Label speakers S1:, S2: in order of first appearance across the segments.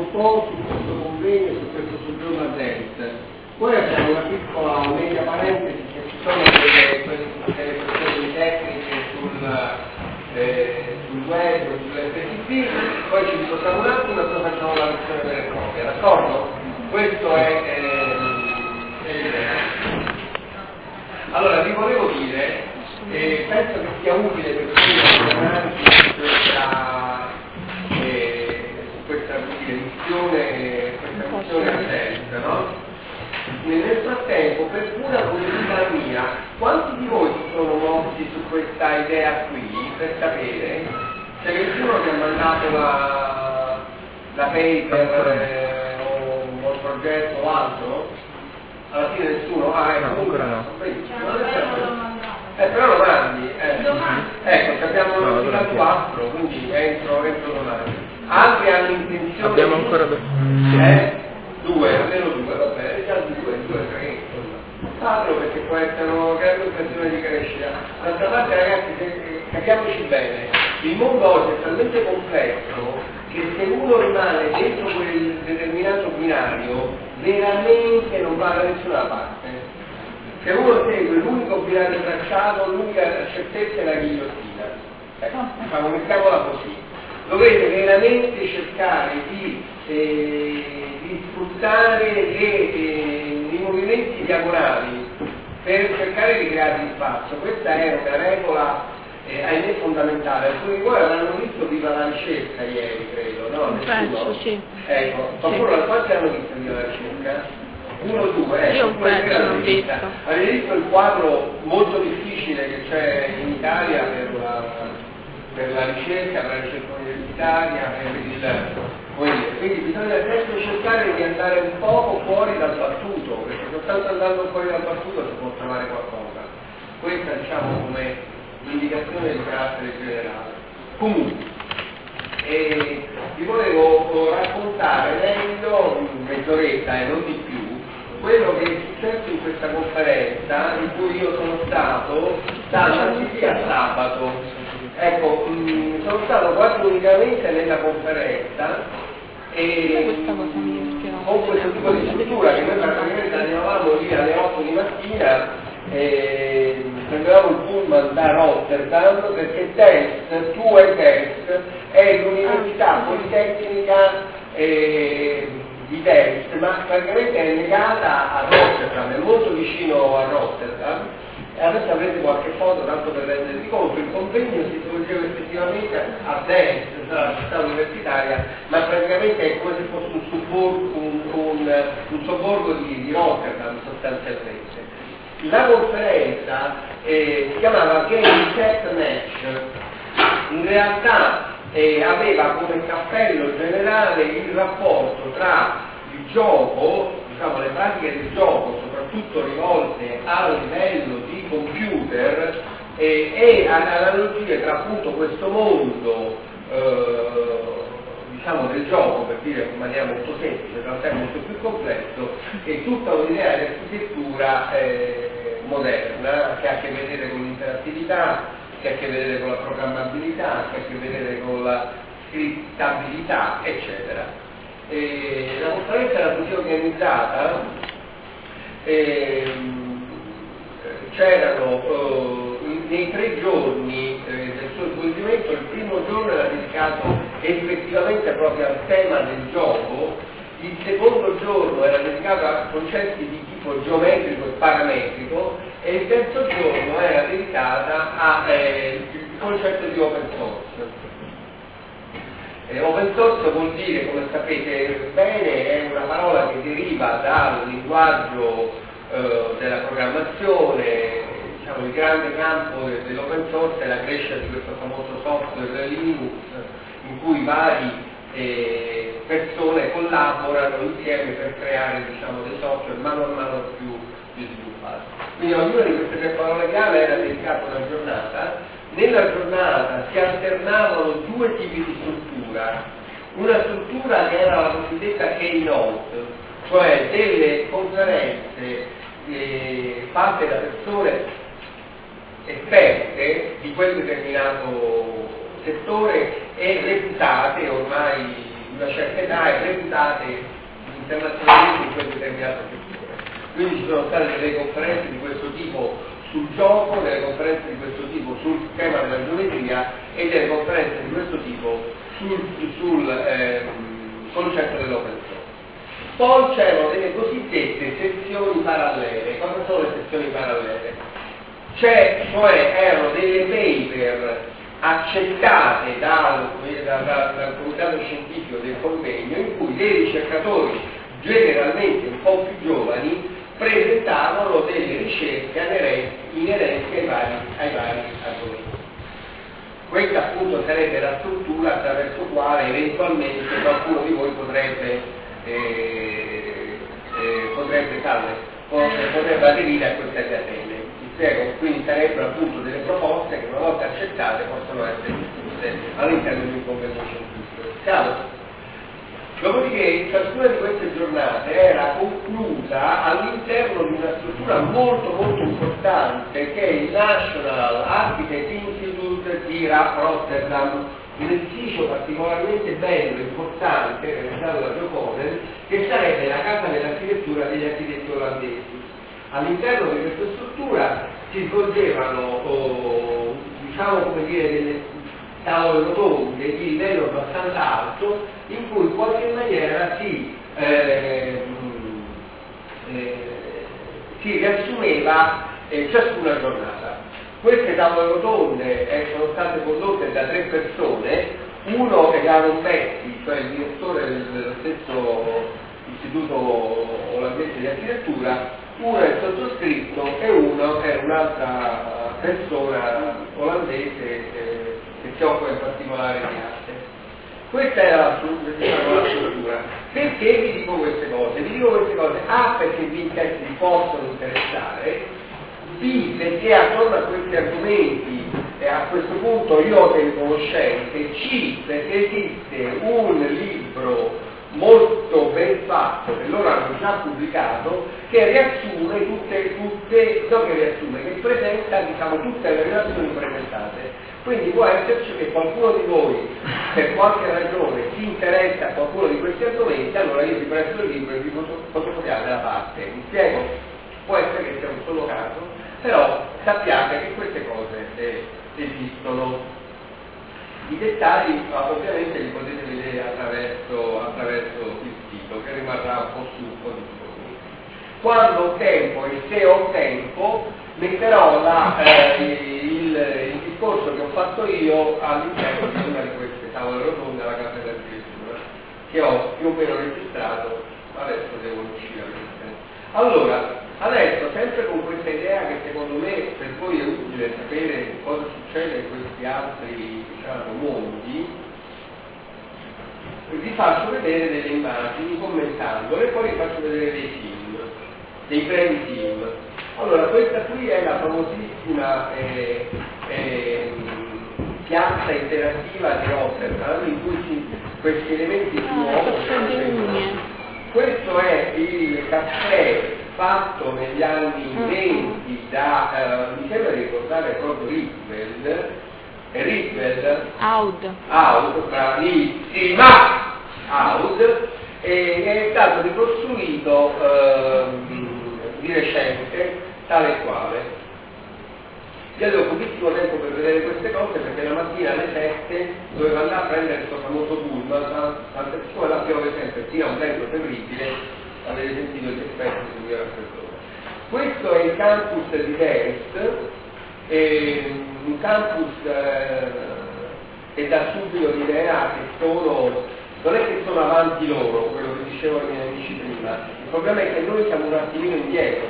S1: un po' su questo convegno, su questo soggiorno a Zenit. Poi abbiamo una piccola media parentesi che ci sono delle questioni tecniche sul web, sull'FTP, poi ci spostiamo un attimo e poi facciamo la lezione vera e propria, d'accordo? Questo è l'idea. Allora, vi volevo dire, penso che sia utile per chi ragionarci su questa missione all'estero, no? Nel frattempo, per pura curiosità mia, quanti di voi si sono mossi su questa idea qui, per sapere? C'è nessuno che ha mandato la paper o il progetto o altro? Alla fine nessuno?
S2: No, ancora no.
S1: Però lo mandi. Ecco, abbiamo notificato 4, quindi entro domani. Altri hanno intenzione.
S2: Abbiamo ancora
S1: 2, almeno 2, va bene, già 2, 3, insomma. Fatelo perché può essere una grande occasione di crescita. D'altra parte, ragazzi, capiamoci bene, il mondo oggi è talmente complesso che se uno rimane dentro quel determinato binario, veramente non va da nessuna parte. Se uno segue l'unico binario tracciato, l'unica certezza è la ghigliottina. Diciamo, mettiamola così. Dovete veramente cercare di sfruttare i movimenti diagonali per cercare di creare spazio. Questa è una regola ahimè fondamentale. Alcuni di voi avranno visto Viva la ricerca ieri, credo, no?
S3: Penso, sì.
S1: Ecco, qualcuno quanti hanno visto Viva la ricerca? 1 o 2,
S3: io un pezzo l'ho visto.
S1: Avete visto il quadro molto difficile che c'è in Italia per la ricerca universitaria, quindi bisogna sempre cercare di andare un poco fuori dal battuto, perché soltanto andando fuori dal battuto si può trovare qualcosa. Questa, diciamo, come indicazione di carattere generale. Comunque, vi volevo raccontare meglio, mezz'oretta e non di più, quello che è successo in questa conferenza in cui io sono stato da martedì a sabato. Ecco, sono stato quasi unicamente nella conferenza e con questo tipo di struttura che noi praticamente arrivavamo lì alle 8 di mattina e prendevamo il pullman da Rotterdam perché TUE è l'università politecnica di Delft, ma praticamente è legata a Rotterdam, è molto vicino a Rotterdam. E adesso avrete qualche foto tanto per rendervi conto. Il convegno si svolgeva effettivamente a Delft, la città universitaria, ma praticamente è come se fosse un sobborgo di Rotterdam sostanzialmente. La conferenza si chiamava Game Set Match, in realtà aveva come cappello generale il rapporto tra il gioco, diciamo le pratiche del gioco, soprattutto rivolte a livello di computer e analogie tra appunto questo mondo diciamo del gioco, per dire in maniera molto semplice, in realtà è molto più complesso, e tutta un'idea di architettura moderna che ha a che vedere con l'interattività, che ha a che vedere con la programmabilità, che ha a che vedere con la scrittabilità, eccetera. La conferenza era così organizzata, c'erano nei 3 giorni del suo svolgimento, il primo giorno era dedicato effettivamente proprio al tema del gioco, il secondo giorno era dedicato a concetti di tipo geometrico e parametrico e il terzo giorno era dedicata al concetto di open source. Open source vuol dire, come sapete bene, è una parola che deriva dal linguaggio della programmazione. Diciamo, il grande campo dell'open source è la crescita di questo famoso software Linux, in cui varie persone collaborano insieme per creare, diciamo, dei software mano a mano più sviluppati. Quindi ognuna di queste 3 parole chiave era dedicata a una giornata. Nella giornata si alternavano 2 tipi di struttura, una struttura che era la cosiddetta keynote, cioè delle conferenze fatte da persone esperte di quel determinato settore e reputate ormai di una certa età e reputate internazionalmente in quel determinato settore. Quindi ci sono state delle conferenze di questo tipo sul gioco, delle conferenze di questo tipo sul tema della geometria e delle conferenze di questo tipo sul concetto dell'open source. Poi c'erano delle cosiddette sezioni parallele. Cosa sono le sezioni parallele? Cioè erano delle paper accettate dal comitato scientifico del convegno in cui dei ricercatori generalmente un po' più giovani presentavano delle ricerche inerenti ai vari argomenti. Questa appunto sarebbe la struttura attraverso quale eventualmente qualcuno di voi potrebbe aderire a queste catene. Vi spiego, quindi sarebbero appunto delle proposte che una volta accettate possono essere discusse all'interno di un convegno scientifico. Chiaro? Dopodiché ciascuna di queste giornate era conclusa all'interno di una struttura molto molto importante che è il National Architect Institute di Rotterdam, un edificio particolarmente bello e importante realizzato da Jokonen, che sarebbe la casa dell'architettura degli architetti olandesi. All'interno di questa struttura si svolgevano delle tavole rotonde di livello abbastanza alto in cui in qualche maniera si riassumeva ciascuna giornata. Queste tavole rotonde sono state condotte da 3 persone, uno è Aaron Betti, cioè il direttore dello stesso istituto olandese di architettura, uno è il sottoscritto e uno è un'altra persona olandese che si occupa in particolare di arte. Questa è la struttura. Perché vi dico queste cose? Vi dico queste cose A perché vi possono interessare, B perché attorno a questi argomenti e a questo punto io ho delle conoscenze, C perché esiste un libro molto ben fatto che loro hanno già pubblicato che riassume che presenta tutte le relazioni presentate. Quindi può esserci che qualcuno di voi per qualche ragione si interessa a qualcuno di questi argomenti, allora io vi presto il libro e vi fotocopiate da parte. Mi spiego? Può essere che sia un solo caso, però sappiate che queste cose esistono. I dettagli ovviamente li potete vedere attraverso il sito, che rimarrà un po' su, un po' di giorni. Quando ho tempo e se ho tempo metterò il discorso che ho fatto io all'interno di una di queste tavole rotonde alla casa dell'architettura, che ho più o meno registrato, adesso devo uscire a mettere. Allora, adesso sempre con questa idea che secondo me per voi è utile sapere cosa succede in questi altri mondi, vi faccio vedere delle immagini commentandole e poi vi faccio vedere dei film, dei brevi film. Allora, questa qui è la famosissima piazza interattiva di Rotterdam in cui questi elementi si muovono. Questo è il caffè fatto negli anni 20 da, mi sembra di ricordare proprio Aud, bravissima, Aud, e è stato ricostruito di recente, tale e quale. Io avevo pochissimo tempo per vedere queste cose perché la mattina alle 7 doveva andare a prendere questo famoso pullman, siccome la piove sempre, sia un vento terribile, avete sentito gli effetti sul raffreddore. Questo è il campus di Delft, un campus che dà subito l'idea che non è che sono avanti loro, quello che dicevano i miei amici prima, il problema è che noi siamo un attimino indietro,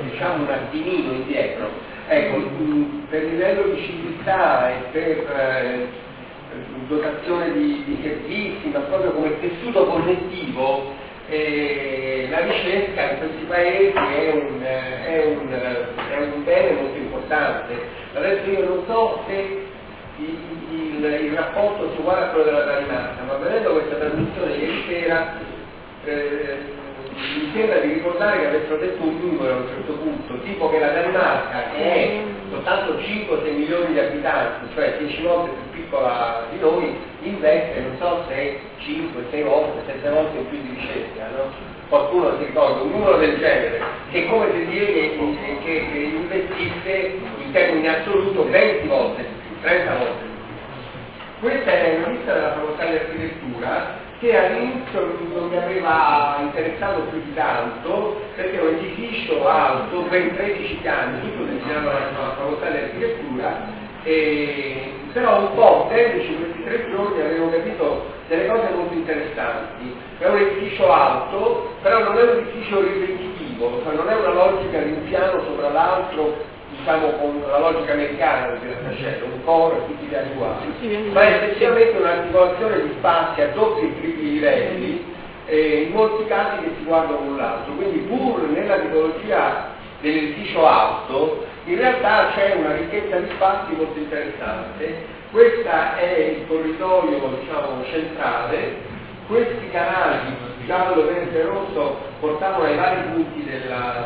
S1: ecco, per livello di civiltà e per dotazione di servizi, ma proprio come tessuto connettivo, la ricerca in questi paesi è un bene molto importante. Adesso io non so se il rapporto sia uguale a quello della Danimarca, ma vedendo questa trasmissione ieri sera mi sembra di ricordare che avessero detto un numero a un certo punto, tipo che la Danimarca, che è soltanto 5-6 milioni di abitanti, cioè 10 volte più piccola di noi, investe non so se 5-6 volte, 7 volte in più di ricerca, no? Qualcuno si ricorda un numero del genere, che è come se dire che investisse in termini assoluto 20 volte di più, 30 volte di più. Questa è una lista della facoltà di architettura che all'inizio non mi aveva interessato più di tanto, perché è un edificio alto, ben 13 piani, tutto destinato alla facoltà di architettura, però un po' tendendoci questi 3 giorni avevo capito delle cose molto interessanti. È un edificio alto, però non è un edificio ripetitivo, cioè non è una logica di un piano sopra l'altro, diciamo con la logica americana del grattacielo, un coro e tutti gli piani uguali, ma è effettivamente un'articolazione di spazi a doppi e tripli livelli, in molti casi che si guardano l'un l'altro, quindi pur nella tipologia dell'edificio alto, in realtà c'è una ricchezza di spazi molto interessante. Questo è il corridoio, diciamo, centrale. Questi canali giallo, verde e rosso portavano ai vari punti della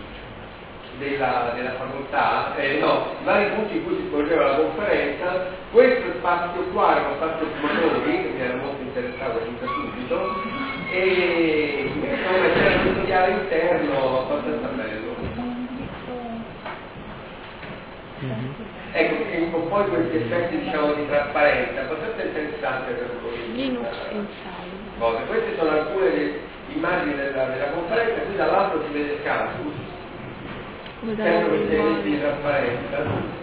S1: facoltà, i vari punti in cui si svolgeva la conferenza. Questo spazio qua era uno spazio fumatori, che mi era molto interessato fin da subito, e invece c'era questo viale interno abbastanza bello. Ecco, e con poi questi effetti, diciamo, di trasparenza, abbastanza interessante per voi.
S3: Linux Inside.
S1: Queste sono alcune delle immagini della conferenza, qui dall'alto si vede il campus, sempre questi elementi di trasparenza.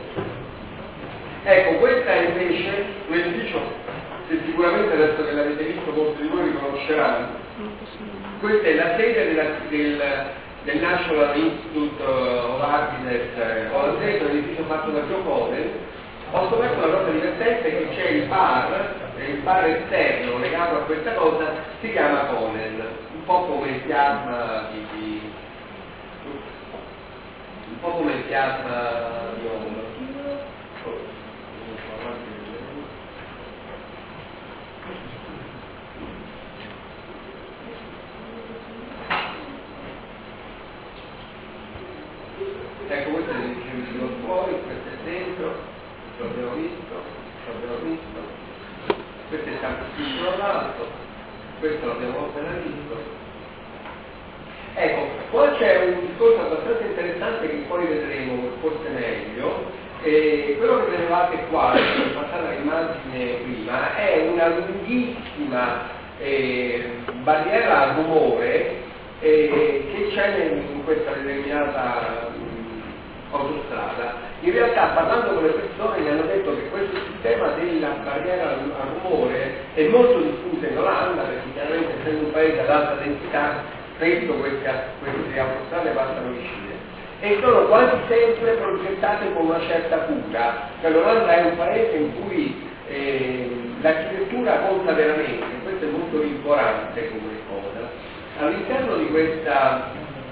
S1: Ecco, questa è invece un edificio che sicuramente adesso che l'avete visto molti di voi riconosceranno. Questa è la sede del National Institute of Architects olandese, un edificio fatto da Joe Cohen. Ho scoperto una cosa divertente, che c'è il bar esterno legato a questa cosa, si chiama Cohen, un po' come il chiasma di Home. Ecco, questo è l'edificio fuori, questo è dentro, questo abbiamo visto, questo è il campo più all'alto, questo l'abbiamo appena visto. Ecco, qua c'è un discorso abbastanza interessante che poi vedremo forse meglio. Quello che vedevate qua, che è passata l'immagine prima, è una lunghissima barriera al rumore che c'è in questa determinata autostrada. In realtà, parlando con le persone, mi hanno detto che questo sistema della barriera al rumore è molto diffuso in Olanda, perché chiaramente essendo un paese ad alta densità, spesso queste autostrade passano vicine. E sono quasi sempre progettate con una certa cura. Cioè, l'Olanda è un paese in cui l'architettura conta veramente, questo è molto rincuorante come cosa. All'interno di questa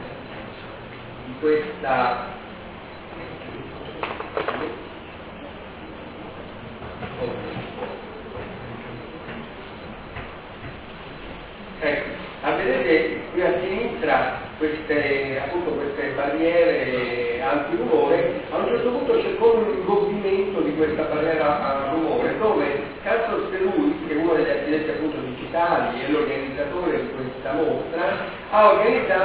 S1: ecco, vedete qui a sinistra queste barriere antirumore. A un certo punto c'è come un ingobbimento di questa barriera a rumore, dove Carlos Perui, che è uno degli architetti appunto digitali e l'organizzatore di questa mostra, ha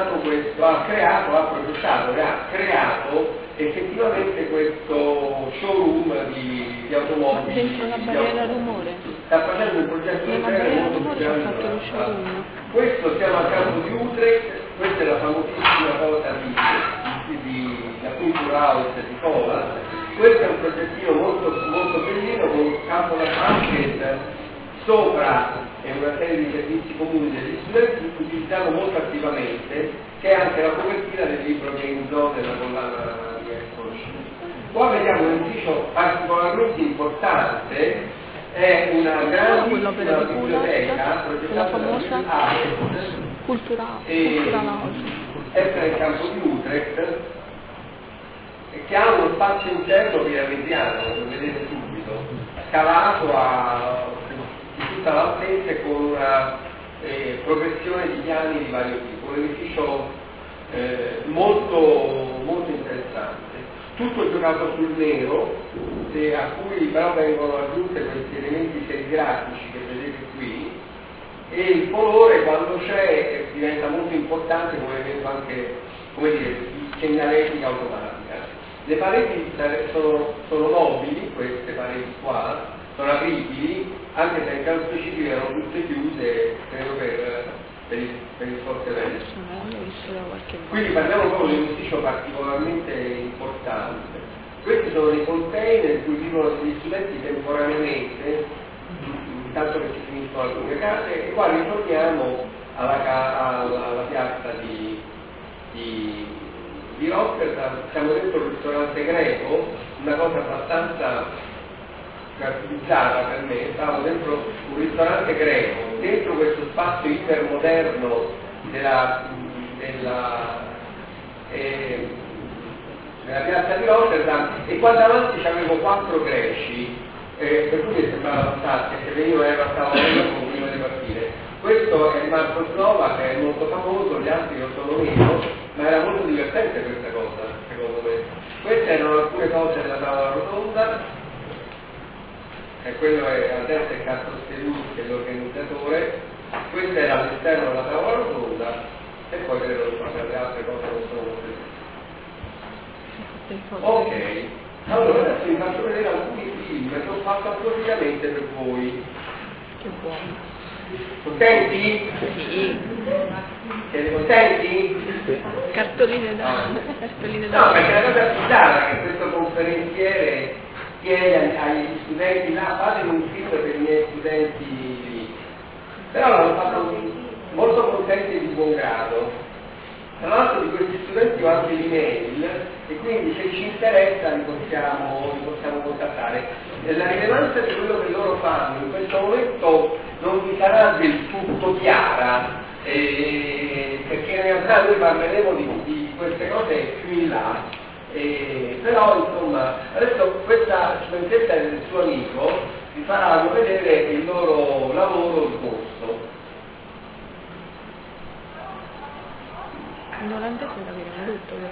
S1: creato effettivamente questo showroom di automobili.
S3: Dentro la barriera al rumore?
S1: Sta facendo un progetto di molto più grande. Questo siamo al campo di Utrecht, questa è la famosissima cosa la Culture House di Cola. Questo è un progettino molto, molto bellino con un campo da basket sopra e una serie di servizi comuni degli studenti che utilizziamo molto attivamente, che è anche la copertina del libro Game Zone della collana di Exposition. Qua vediamo un edificio particolarmente importante, è una grandissima biblioteca progettata da
S3: Cultura
S1: sempre nel campo di Utrecht, che ha uno spazio interno piramidale, lo vedete subito, scavato di tutta l'altezza con una progressione di piani di vario tipo, un edificio molto interessante, tutto giocato sul nero, a cui però vengono aggiunte questi elementi serigrafici che vedete qui, e il colore quando c'è diventa molto importante come elemento anche, come dire, di segnaletica automatica. Le pareti sono mobili, queste pareti qua, sono apribili, anche se in caso specifico erano tutte chiuse, credo per il forte vento. Quindi parliamo proprio di un ufficio particolarmente importante. Questi sono dei container in cui vivono degli studenti temporaneamente, intanto che si finiscono alcune case, e qua ritorniamo alla piazza di Rotterdam. Siamo dentro il ristorante greco, una cosa abbastanza caratterizzata per me. Stavo dentro un ristorante greco, dentro questo spazio ipermoderno della piazza di Rotterdam, e qua davanti c'avevo 4 greci, per cui mi sembrava fantastico, che veniva stavo con prima di partire. Questo è Marco Slova, che è molto famoso, gli altri lo sono meno, ma era molto divertente questa cosa, secondo me. Queste erano alcune cose della tavola rotonda, e quello è a destra è Carlo Stellucci, che è l'organizzatore. Questa era all'esterno della tavola rotonda, e poi credo che le altre cose non sono molto. Ok, allora adesso vi faccio vedere alcuni film che ho fatto appositamente per voi.
S3: Che buono.
S1: Contenti?
S3: Sì.
S1: Siete contenti?
S3: Sì. Cartoline da...
S1: No, perché la cosa bizzarra che questo conferenziere chiede agli studenti là, fate un film per i miei studenti lì. Però l'hanno fatto molto contenti e di buon grado. Tra l'altro di questi studenti ho anche l'email, e quindi se ci interessa li possiamo contattare. La rilevanza di quello che loro fanno in questo momento non vi sarà del tutto chiara, perché in realtà noi parleremo di queste cose più in là. Però insomma, adesso questa studentessa del suo amico vi faranno vedere il loro lavoro in corso.
S3: In olandese capiremo tutto, però.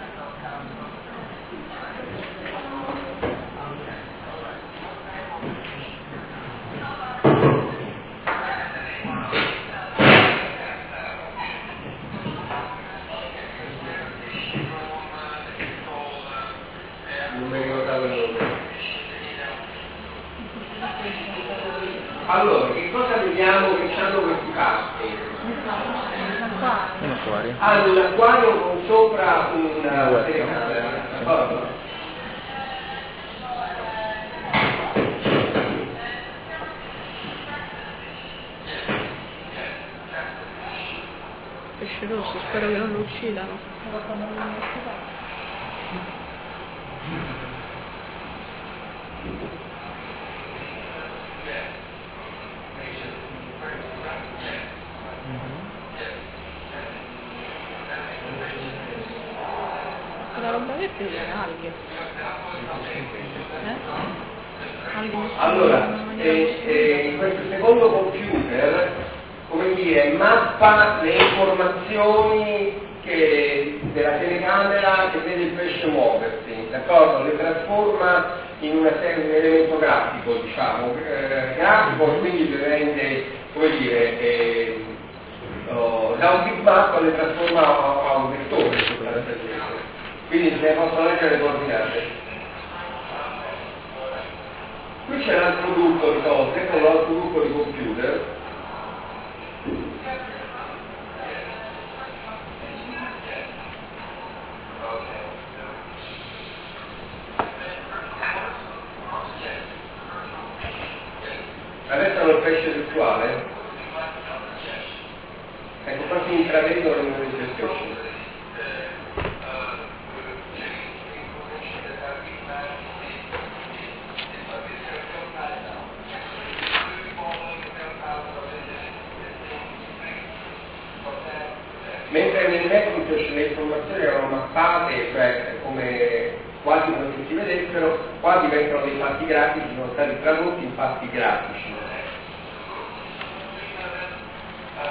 S1: Non mi ricordavo il nome. Allora, che cosa vediamo che hanno questi fatti? Hanno un acquario con sopra una telecamera, d'accordo?
S3: Pesce rosso, spero che non lo uccidano. La roba verde è alghe.
S1: Allora, questo secondo computer, come dire, mappa le informazioni della telecamera che vede il pesce muoversi, d'accordo? Le trasforma in un elemento grafico, diciamo, grafico, e quindi le rende, come dire, da un bitmap le trasforma a un vettore, sostanzialmente. Quindi se possono leggere le coordinate. Qui c'è un altro gruppo di cose, con l'altro gruppo di computer. Adesso hanno il pesce sessuale. Ecco, qua si intravedono le movimenti del pesce. Mentre nel Macintosh le informazioni erano mappate, cioè come quasi come se si vedessero, qua diventano dei fatti grafici, sono stati tradotti in fatti grafici.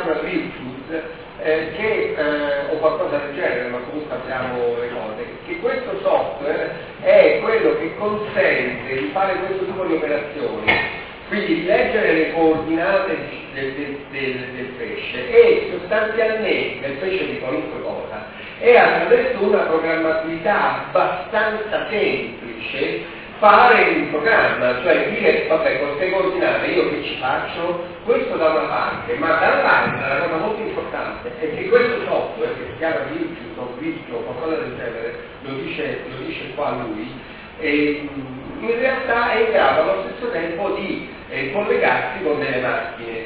S1: software virtues o qualcosa del genere, ma comunque abbiamo le cose, che questo software è quello che consente di fare questo tipo di operazioni, quindi di leggere le coordinate del pesce e sostanzialmente del pesce di qualunque cosa, e attraverso una programmabilità abbastanza semplice fare il programma, cioè dire vabbè con queste coordinate io che ci faccio? Questo da una parte, ma dall'altra la cosa molto importante è che questo software che si chiama Virtuos o Virtuo o qualcosa del genere, lo dice qua lui, in realtà è in grado allo stesso tempo di collegarsi con delle macchine.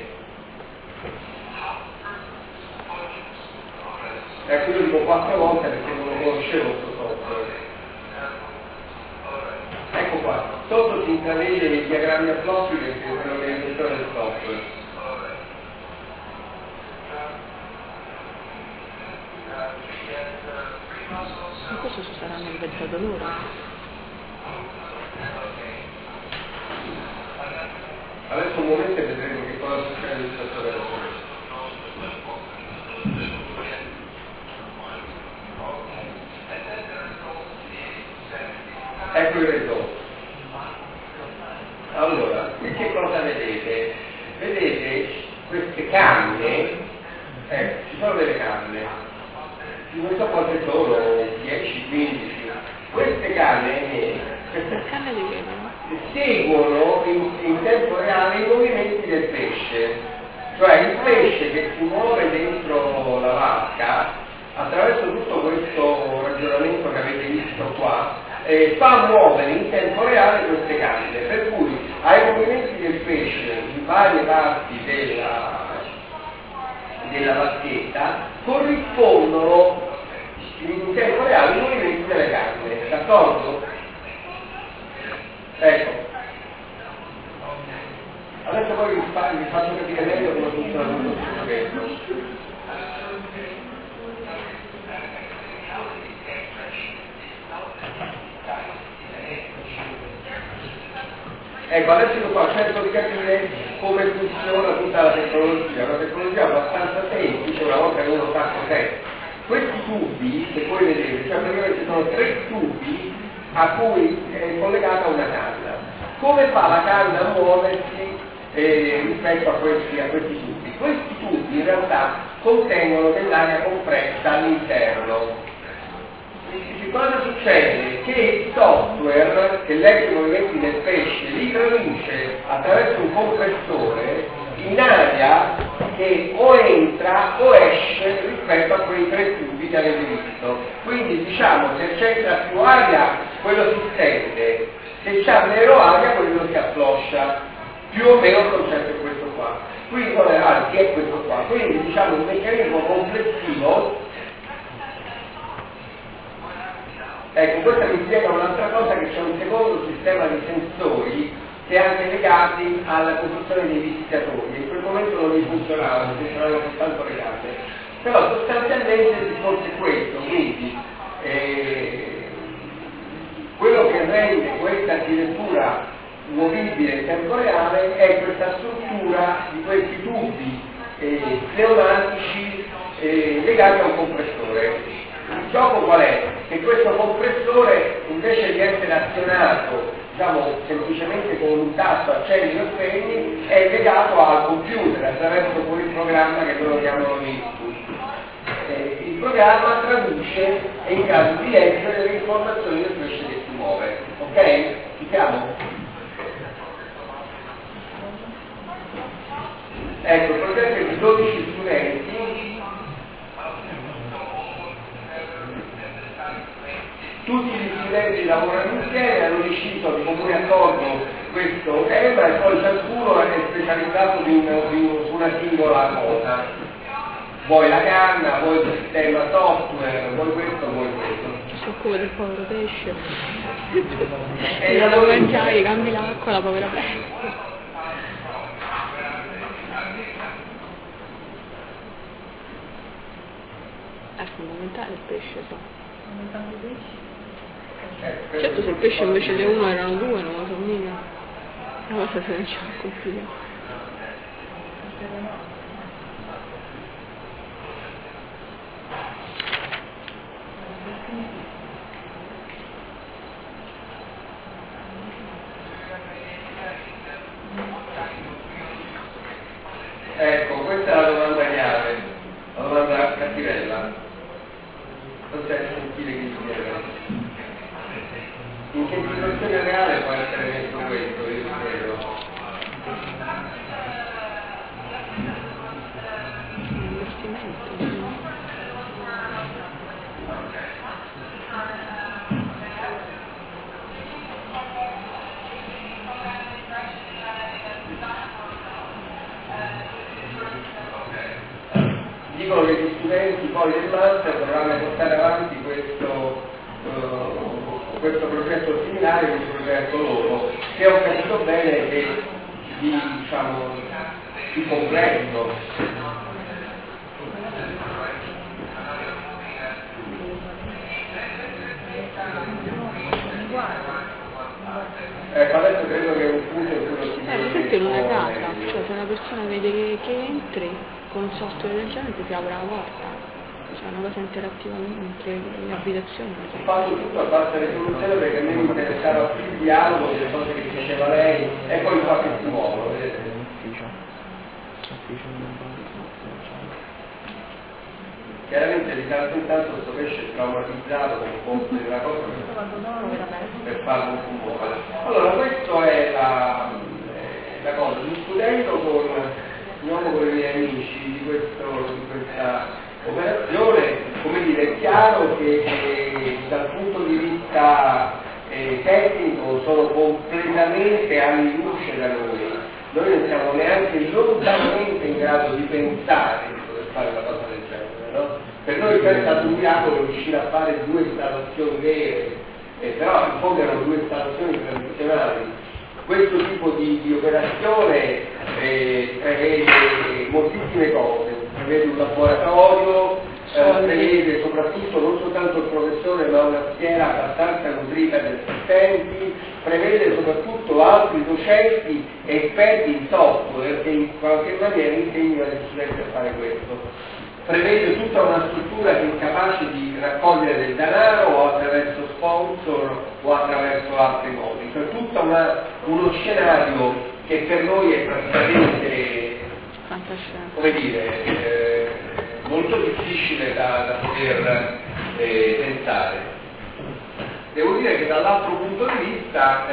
S1: Ecco, io dico 4 volte perché non lo conoscevo questo software. Ecco qua, sotto si intravede nei diagrammi a blocchi dell'organizzazione del software.
S3: Ma questo si saranno inventato loro?
S1: Adesso un momento e vedremo che cosa succede in questa operazione. Ecco il risultato. Allora, qui che cosa vedete? Vedete queste canne, ci sono delle canne, non so quante sono, 10, 15. Queste canne seguono in tempo reale i movimenti del pesce, cioè il pesce che si muove dentro la vasca attraverso tutto questo ragionamento che avete visto qua, fa muovere in tempo reale queste canne, per cui ai movimenti del pesce in varie parti della vaschetta corrispondono in tempo reale i movimenti delle canne, d'accordo? Ecco, adesso poi vi faccio capire meglio come funziona tutto questo. Ecco, adesso io qua cerco di capire come funziona tutta la tecnologia, una tecnologia abbastanza semplice una volta che uno sa cos'è. Questi tubi che voi vedete, cioè praticamente sono 3 tubi a cui è collegata una canna. Come fa la canna a muoversi rispetto a questi tubi? Questi tubi in realtà contengono dell'aria compressa all'interno. Che cosa succede? Che il software che legge i movimenti del pesce li traduce attraverso un compressore in aria che o entra o esce rispetto a quei 3 tubi che avete visto. Quindi diciamo se c'entra più aria quello si stende, se c'è meno aria quello si affloscia. Più o meno il concetto è questo qua. Quindi è questo qua. Quindi diciamo un meccanismo complessivo. Ecco, questa mi spiega un'altra cosa, che c'è un secondo sistema di sensori che è anche legati alla posizione dei visitatori. In quel momento non gli funzionavano soltanto le gambe. Però sostanzialmente il discorso è questo, quindi quello che rende questa architettura muovibile in tempo reale è questa struttura di questi tubi pneumatici legati a un compressore. Il gioco qual è? Che questo compressore invece di essere azionato semplicemente con un tasto accendi o spegni è legato al computer attraverso quel programma che loro chiamano l'ISPU. Il programma traduce e è in grado di leggere le informazioni del pesce che si muove. Ok? Ci siamo? Ecco, il progetto è di 12 studenti. Tutti gli studenti lavorano insieme, hanno deciso di comune accordo questo tema e poi ciascuno è specializzato su una singola cosa. Vuoi la canna, vuoi il sistema software, vuoi questo, vuoi questo.
S3: Sono come del povero pesce. E la devo mangiare, cambi l'acqua, la povera bestia. È fondamentale il pesce, so.
S2: Aumentando i pesci?
S3: Certo, se il pesce invece di uno erano 2 non lo so mica. La cosa se non c'è un complicato.
S1: Ecco, questa è la domanda chiave, la domanda cattivella. Cos'è il sentire che si deve? In che situazione reale può essere messo questo, io credo?
S3: Investimento.
S1: Dicono che gli studenti poi del master dovranno portare avanti questo progetto similare, questo progetto loro, che ho capito bene che di complesso. Adesso credo che è un punto in cui lo si
S3: ad esempio in una casa, cioè se una persona vede che entri con un software del genere si apre la porta, cioè una cosa interattiva entre le abitazioni.
S1: Ho fatto tutto a bassa risoluzione perché a me mi interessava più il dialogo delle cose che diceva lei e poi il fatto che si muovono, vedete? Chiaramente di tanto in tanto questo pesce è traumatizzato con un po' di una cosa per farlo un po' muovere. Allora questa è la cosa, discutendo con i miei amici di questa operazione, come dire, è chiaro che dal punto di vista tecnico sono completamente anni luce da noi. Noi non siamo neanche lontanamente in grado di pensare di poter fare una cosa del genere, no? Per noi è stato un miracolo riuscire a fare 2 installazioni vere, però in fondo erano 2 installazioni tradizionali. Questo tipo di operazione prevede moltissime cose, prevede un laboratorio, prevede soprattutto non soltanto il professore ma una schiera abbastanza nutrita di assistenti, prevede soprattutto altri docenti e esperti in software che in qualche maniera insegnano agli studenti a fare questo. Prevede tutta una struttura che è capace di raccogliere del denaro o attraverso sponsor o attraverso altri modi, cioè tutto uno scenario che per noi è praticamente, come dire, molto difficile da poter pensare. Devo dire che dall'altro punto di vista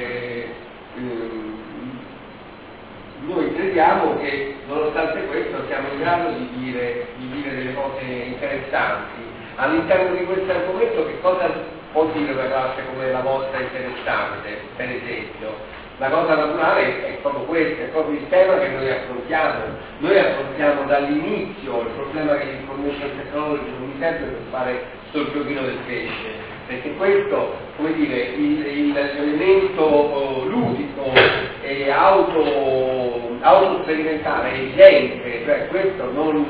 S1: noi crediamo che nonostante questo siamo in grado di dire delle cose interessanti. All'interno di questo argomento che cosa può dire una classe come la vostra interessante, per esempio? La cosa naturale è proprio questo, è proprio il tema che noi affrontiamo. Noi affrontiamo dall'inizio il problema che l'information technology non mi serve per fare sto giochino del pesce, perché questo, come dire, l'elemento ludico e autosperimentale è evidente, cioè questo non,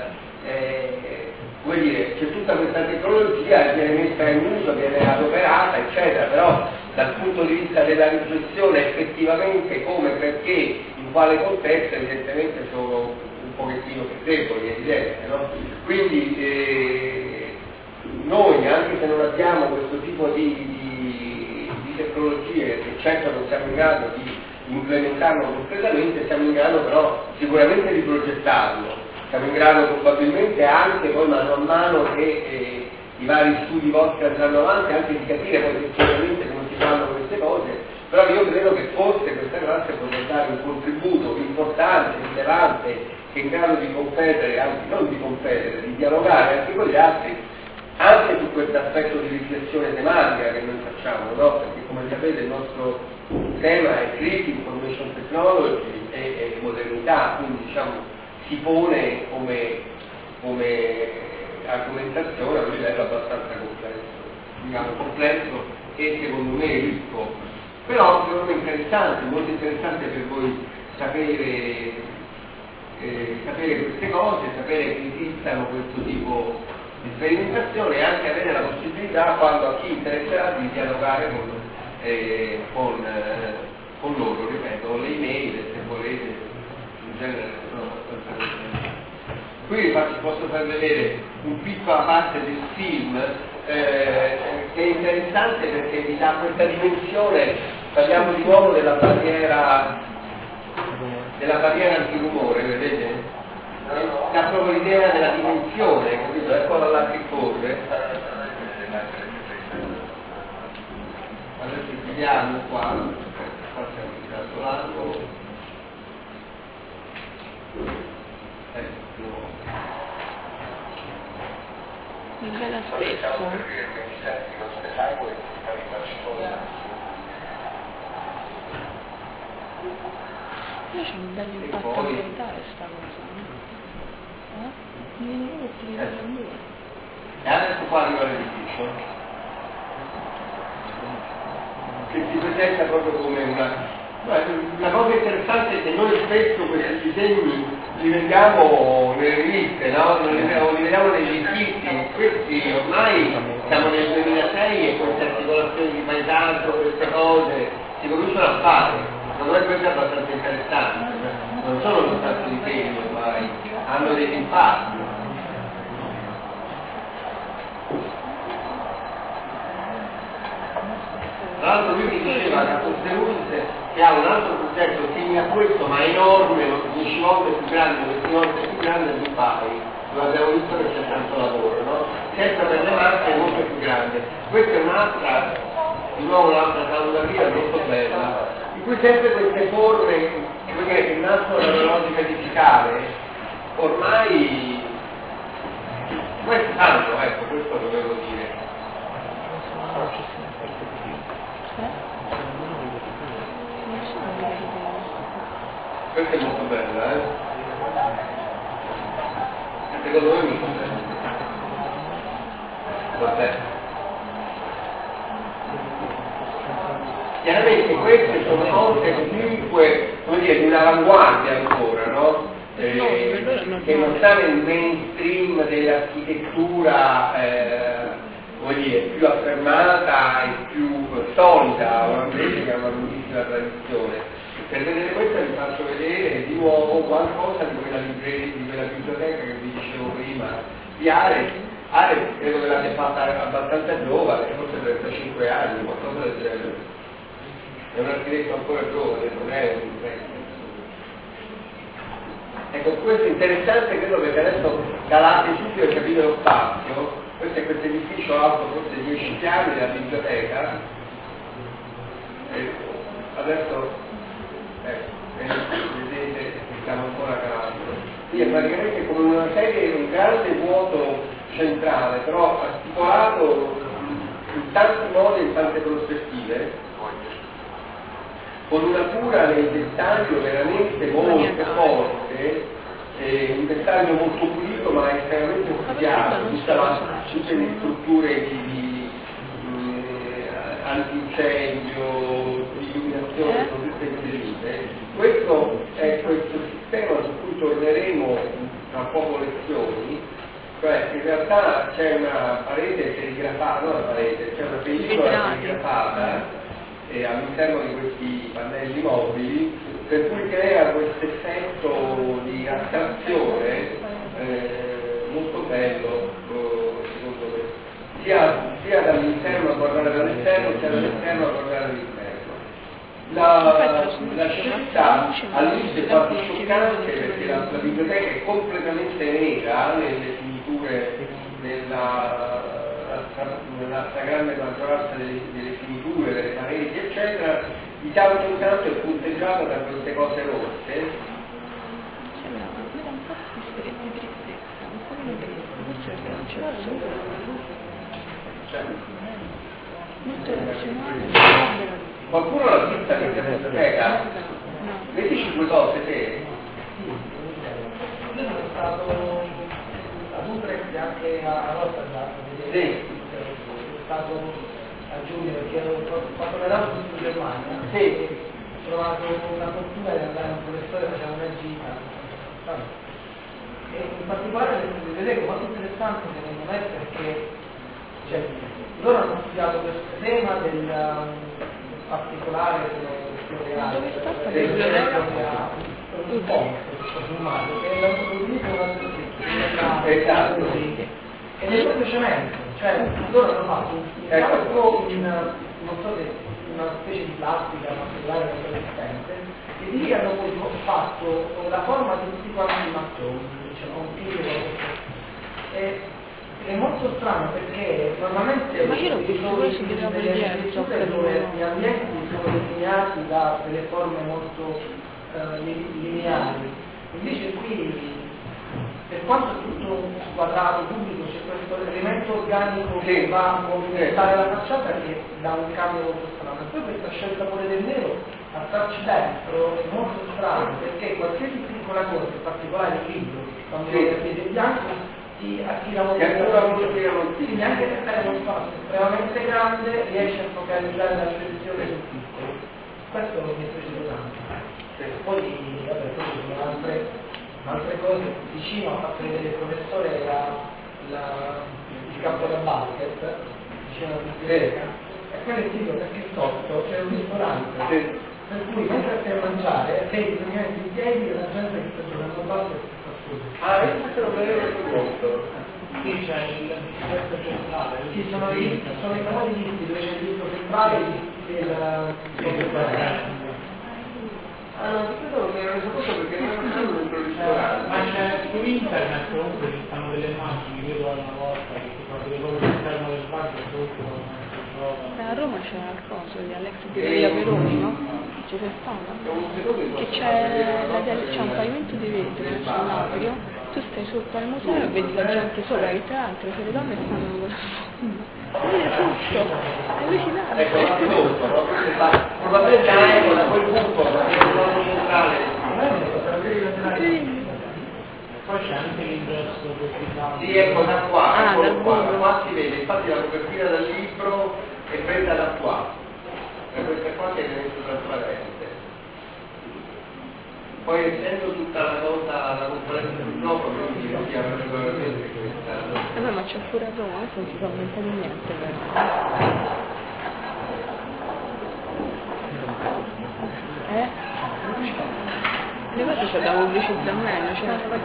S1: come dire, c'è tutta questa tecnologia, viene messa in uso, viene adoperata, eccetera, però dal punto di vista della riflessione effettivamente come, perché, in quale contesto, evidentemente sono un pochettino più deboli, è evidente, no? Quindi noi, anche se non abbiamo questo tipo di tecnologie, che certo non siamo in grado di implementarlo completamente, siamo in grado però sicuramente di progettarlo, siamo in grado probabilmente anche poi mano a mano che i vari studi vostri andranno avanti, anche di capire poi effettivamente come si fanno queste cose, però io credo che forse questa classe potrà dare un contributo importante, rilevante, che è in grado di competere, anzi non di competere, di dialogare anche con gli altri, anche su questo aspetto di riflessione tematica che noi facciamo, no? Perché come sapete il nostro tema è crisi, information technology e modernità, quindi diciamo si pone come argomentazione a un livello abbastanza complesso e secondo me ricco, però secondo me interessante, molto interessante per voi sapere queste cose, sapere che esistano questo tipo di sperimentazione e anche avere la possibilità, quando a chi interesserà, di dialogare con loro, ripeto, con le email, se volete, in genere sono abbastanza contenti. Qui posso far vedere un piccola parte del film che è interessante perché vi dà questa dimensione, parliamo di nuovo della barriera della barriera antirumore, vedete? Dà proprio l'idea della dimensione, capito? Eccola là che corre. Adesso vediamo qua, facciamo il calcolato.
S3: Mi bella spesso. Io c'ho un bel impatto ambientale sta cosa, no? Mi viene proprio utilizzare a me.
S1: E adesso qua arriva l'edificio, che si presenta proprio come una... La cosa interessante è che noi spesso questi disegni li vediamo nelle riviste, no? Li vediamo negli siti, questi ormai siamo nel 2006 e queste articolazioni di paesaggio, queste cose si cominciano a fare. Secondo me questo è abbastanza interessante, non sono soltanto disegni ormai, hanno degli impatti. Tra l'altro lui mi diceva che a Posterunze che ha un altro progetto simile a questo ma enorme, 10 volte più grande, 20 volte più grande a Dubai, dove abbiamo visto che c'è tanto lavoro, no? Sempre per le macchine molto più grande. Questa è un'altra, di nuovo un'altra caldaria molto bella, in cui sempre queste forme che nascono dalla logica digitale, ormai questo tanto, ecco, questo lo devo dire. Questa è molto bella, secondo me è molto bella. Vabbè. Chiaramente queste sono cose comunque, come dire, di un'avanguardia ancora, no? Che non sta nel mainstream dell'architettura come dire, più affermata e più solida, olandese, che ha una lunghissima tradizione. Per vedere questo vi faccio vedere di nuovo qualcosa di quella biblioteca che vi dicevo prima, di Ares. Ares credo che l'abbiate fatta abbastanza giovane, forse 35 anni, qualcosa del genere. È un architetto ancora giovane, non è un vecchio. Ecco, questo è interessante, credo, perché adesso calate subito e capite lo spazio. Questo è questo edificio alto, forse 10 piani della biblioteca. Adesso vedete che stiamo ancora calando. Sì, è praticamente come una serie, un grande vuoto centrale, però articolato in tanti modi e in tante prospettive, con una cura nel dettaglio veramente molto forte, un dettaglio molto pulito ma estremamente studiato, tutte le strutture di antincendio, di illuminazione sono tutte inserite. Questo è questo sistema su cui torneremo tra poco lezioni, cioè in realtà c'è una parete serigrafata, non una parete, c'è una pellicola serigrafata all'interno di questi pannelli mobili, per cui crea questo effetto di astrazione molto bello, secondo me, sia dall'interno a guardare dall'esterno, sia dall'esterno a guardare dall'interno. La scelta all'inizio è quasi scioccante perché la biblioteca è completamente nera nelle finiture, nella stragrande maggioranza delle finiture, delle pareti, eccetera, di tanto in tanto è punteggiata da queste cose rosse. Qualcuno l'ha vista questa biblioteca? Le dici due cose te?
S2: Io sono stato ad Utrecht e anche a Rotterdam,
S1: sì.
S2: Sono stato a giugno perché ho fatto l'Erasmus in Germania,
S1: sì.
S2: Ho trovato una fortuna di andare a un professore che faceva una gita, e in particolare la biblioteca molto interessante secondo me perché loro hanno studiato questo tema del particolare floreale,
S3: dove sta questa biblioteca?
S2: un po' umano, che è l'antropologia
S1: esatto.
S2: E nel proprio cemento, cioè loro hanno fatto un calco in non so se una specie di plastica particolare non resistente, e di lì hanno poi fatto la forma di tutti quanti i mattoni, diciamo, un è molto strano perché normalmente
S3: ma io l'ho visto pure su delle opere di Herzog
S2: dove gli ambienti sono delineati da delle forme molto lineari, invece qui per quanto è tutto un quadrato pubblico c'è questo elemento organico che va a movimentare la facciata che dà un cambio molto strano. E poi questa scelta pure del nero a starci dentro è molto strano perché qualsiasi piccola cosa, in particolare il libro, quando vede bianco ti attira molto, quindi anche se stai in uno spazio estremamente grande riesci a focalizzare l'attenzione sul piccolo. Questo mi è piaciuto tanto. Poi vabbè, poi ci sono altre cose. Vicino ha fatto vedere il professore il campo da basket vicino alla biblioteca e quello è figo perché sotto c'è un ristorante per cui mentre stai a mangiare vedi praticamente i piedi della gente che sta giocando a basket.
S1: Questo non me ne reso conto.
S2: Qui c'è il distretto centrale. Sì, sono i famosi listi dove c'è il distretto centrale
S1: No, questo non me ne reso conto perché non è stato dentro il ristorante.
S4: Ma c'è su internet comunque ci stanno delle immagini, vedo una volta che si fa vedere all'interno del bar che sotto
S3: a Roma c'è il coso di Alex di Villa Veroni, no? Ci sei stata? Che c'è un pavimento di vetro, c'è un atrio, tu stai sotto al museo e vedi la gente sopra, che tra l'altro se le donne stanno con la sponda. Vedi tutto, è allucinante.
S1: Ecco, la sotto, no? Probabilmente anche da quel punto, perché è il centrale.
S4: poi c'è anche l'ingresso verticale.
S1: Sì, ecco da qua,
S3: dal
S1: da qua si vede, infatti la copertina del libro è presa da qua, per questa qua che è elemento trasparente. Poi essendo tutta la conferenza sul gioco, quindi si apre sicuramente questa.
S3: Ma c'è pure a Roma, adesso non si può aumentare niente però. Le cose c'è da pubblicizzare meglio,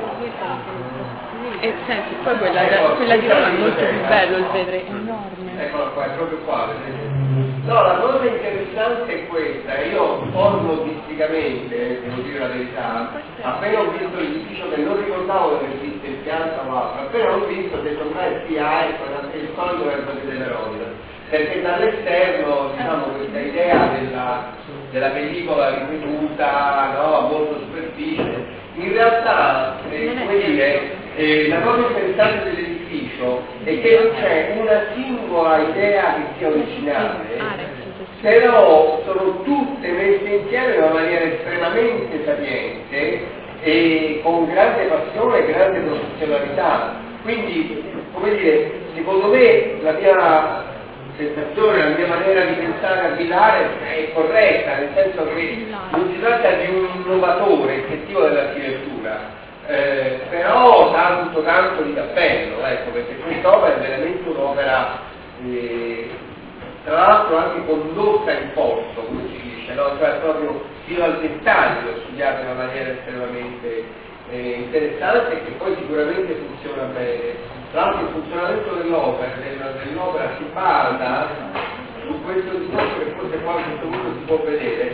S3: e senti, poi quella di Roma è molto più bello, il vetro è enorme.
S1: Eccola qua, è proprio qua, vedete? No, la cosa interessante è questa, io formalisticamente, devo dire la verità, appena ho visto l'edificio che non ricordavo che esiste in pianta o altro, appena l'ho visto ho detto ma è il solito verso delle Veronida, perché dall'esterno diciamo questa idea della pellicola ripetuta, no, a molta superficie, in realtà come dire, la cosa interessante dell'edificio è che non c'è una singola idea che sia originale, però sono tutte messe insieme in una maniera estremamente sapiente e con grande passione e grande professionalità. Quindi, come dire, secondo me la mia sensazione, la mia maniera di pensare a Vilare è corretta, nel senso che non si tratta di un innovatore effettivo dell'architettura, però tanto di cappello, ecco, perché quest'opera è veramente un'opera tra l'altro anche condotta in posto, come si dice, no? Cioè proprio fino al dettaglio studiata in una maniera estremamente interessante e che poi sicuramente funziona bene. Tra l'altro il funzionamento dell'opera si basa su questo discorso che forse qua a questo punto si può vedere,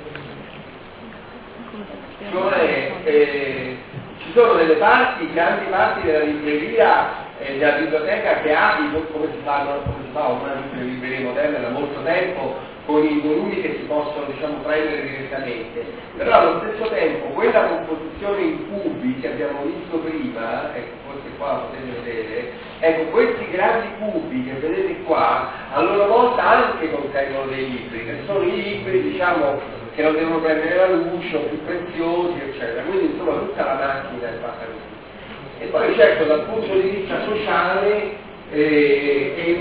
S1: cioè ci sono delle grandi parti della libreria della biblioteca che abitano come si fa ormai tutte le librerie moderne da molto tempo, con i volumi che si possono prendere direttamente, però allo stesso tempo quella composizione in cubi che abbiamo visto prima, ecco forse qua potete vedere, ecco questi grandi cubi che vedete qua a loro volta anche contengono dei libri, che sono i libri che non devono prendere la luce o più preziosi eccetera, quindi insomma tutta la macchina è fatta così. E poi certo dal punto di vista sociale è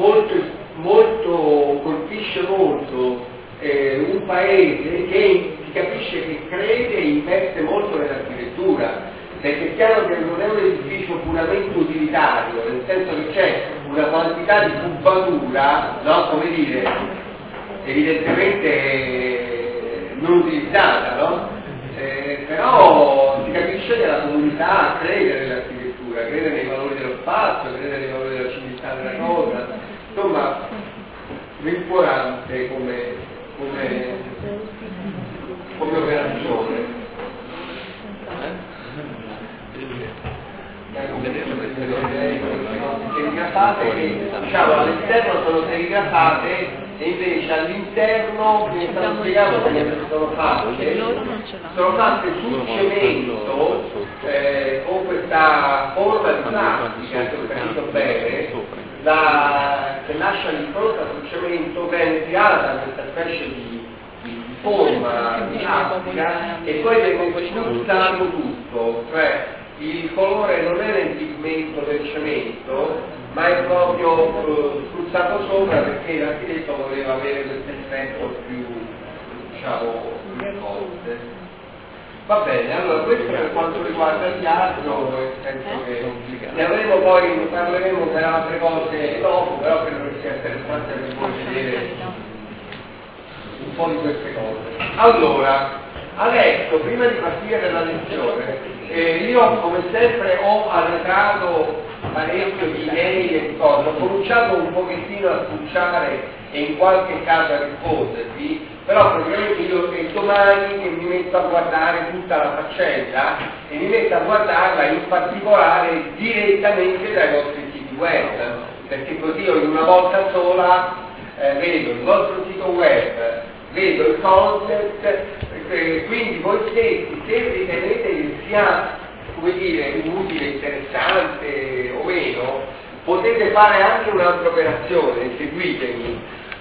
S1: colpisce molto un paese che si capisce che crede e investe molto nell'architettura, perché è chiaro che non è un edificio puramente utilitario, nel senso che c'è una quantità di cubatura, no? Come dire, evidentemente non utilizzata, no? Però si capisce che la comunità crede nell'architettura, crede nei valori dello spazio, crede nei valori della civiltà della cosa, insomma rincuorante come come operazione. Serigrafate che diciamo all'esterno sono serigrafate e invece all'interno mi stanno spiegando come sono fatte sul cemento con questa forma di plastica, se ho capito bene, che lascia l'impronta sul cemento, viene tirata questa specie di forma di plastica e poi viene spruzzato tutto, cioè il colore non è nel pigmento del cemento, ma è proprio spruzzato sopra perché l'architetto voleva avere questo effetto più, diciamo, più forte. Va bene, allora questo per quanto riguarda il teatro, penso che ne avremo poi, ne parleremo per altre cose dopo, però credo che sia interessante per voi vedere un po' di queste cose. Allora, adesso, prima di partire per la lezione, io come sempre ho arretrato parecchio di email e di cose, ho cominciato un pochettino a spulciare e in qualche caso a rispondervi, però praticamente io è domani che mi metto a guardare tutta la faccenda e mi metto a guardarla in particolare direttamente dai vostri siti web, perché così io in una volta sola vedo il vostro sito web, vedo il concept, quindi voi stessi, se ritenete che sia, come dire, utile, interessante o meno, potete fare anche un'altra operazione, seguitemi,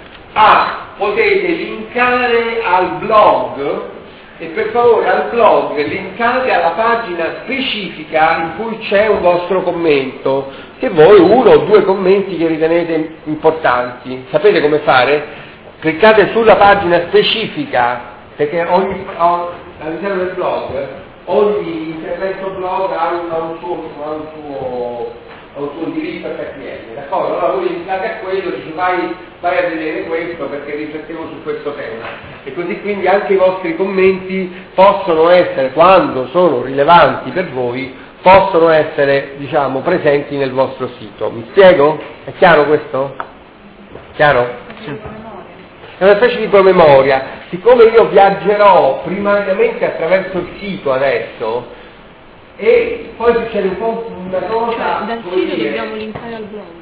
S1: potete linkare al blog e per favore al blog linkate alla pagina specifica in cui c'è un vostro commento, se voi uno o due commenti che ritenete importanti. Sapete come fare? Cliccate sulla pagina specifica, perché all'interno del blog ogni intervento blog ha un suo indirizzo HTML, d'accordo? Allora voi cliccate a quello e dici vai a vedere questo perché riflettevo su questo tema, e così quindi anche i vostri commenti possono essere, quando sono rilevanti per voi, possono essere, diciamo, presenti nel vostro sito. Mi spiego? È chiaro questo? Chiaro? Sì. È una specie di promemoria. Siccome io viaggerò primariamente attraverso il sito adesso, e poi succede un po' una cosa,
S3: dal sito dobbiamo linkare al blog.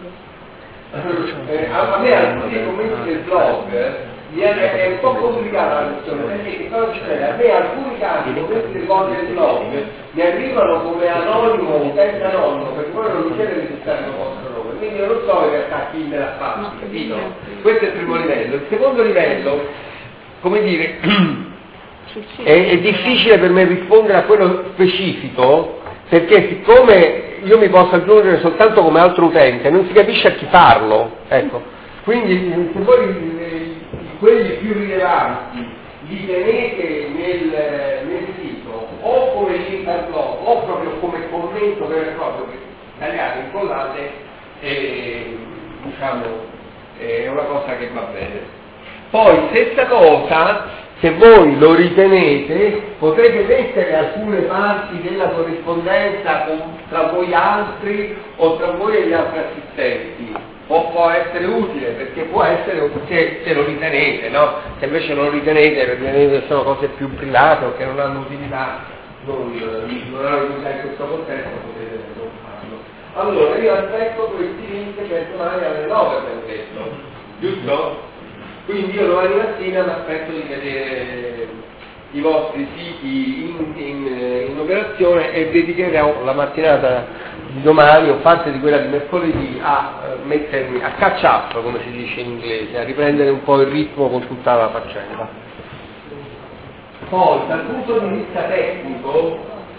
S1: A me alcuni commenti del blog è un po' complicata la questione, perché che cosa succede? A me alcuni casi i commenti del blog mi arrivano come anonimo o senza anonimo, perché poi non mi chiede di registrare il vostro nome, quindi io non so in realtà chi me l'ha fatto, capito? Questo è il primo livello. Il secondo livello, come dire, è difficile per me rispondere a quello specifico, perché siccome io mi posso aggiungere soltanto come altro utente, non si capisce a chi farlo, ecco. Quindi se voi quelli più rilevanti li tenete nel sito, o come link al blog, o proprio come commento vero e proprio, che tagliate, incollate, diciamo, è una cosa che va bene. Poi, stessa cosa, se voi lo ritenete, potrete mettere alcune parti della corrispondenza tra voi altri o tra voi e gli altri assistenti. Può essere utile, perché può essere, se lo ritenete, no? Se invece non lo ritenete che sono cose più private o che non hanno utilità, non hanno utilità in questo contesto, potete non farlo. Allora, io aspetto questi link per domani alle 9, abbiamo detto, giusto? Quindi io domani mattina mi aspetto di vedere i vostri siti in operazione e dedicherò la mattinata di domani o parte di quella di mercoledì a mettermi a catch up, come si dice in inglese, a riprendere un po' il ritmo con tutta la faccenda. Poi dal punto di vista tecnico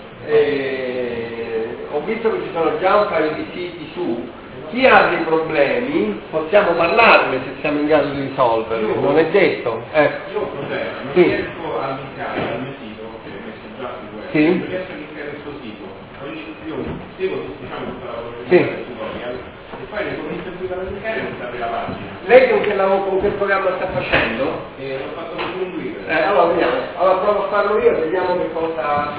S1: ho visto che ci sono già un paio di siti su. Chi ha dei problemi possiamo parlarne se siamo in grado di risolverli, non è detto.
S5: Io ho un problema, non riesco a linkare al mio sito, che ho messo già su web, non riesco a linkare il suo sito. Io seguo, diciamo, tutta la procedura del tutorial e poi nel momento in cui vado a linkare non si apre la pagina.
S1: Lei con che programma sta facendo?
S5: L'ho fatto con un Twitter.
S1: Allora vediamo, allora provo a farlo io, vediamo che cosa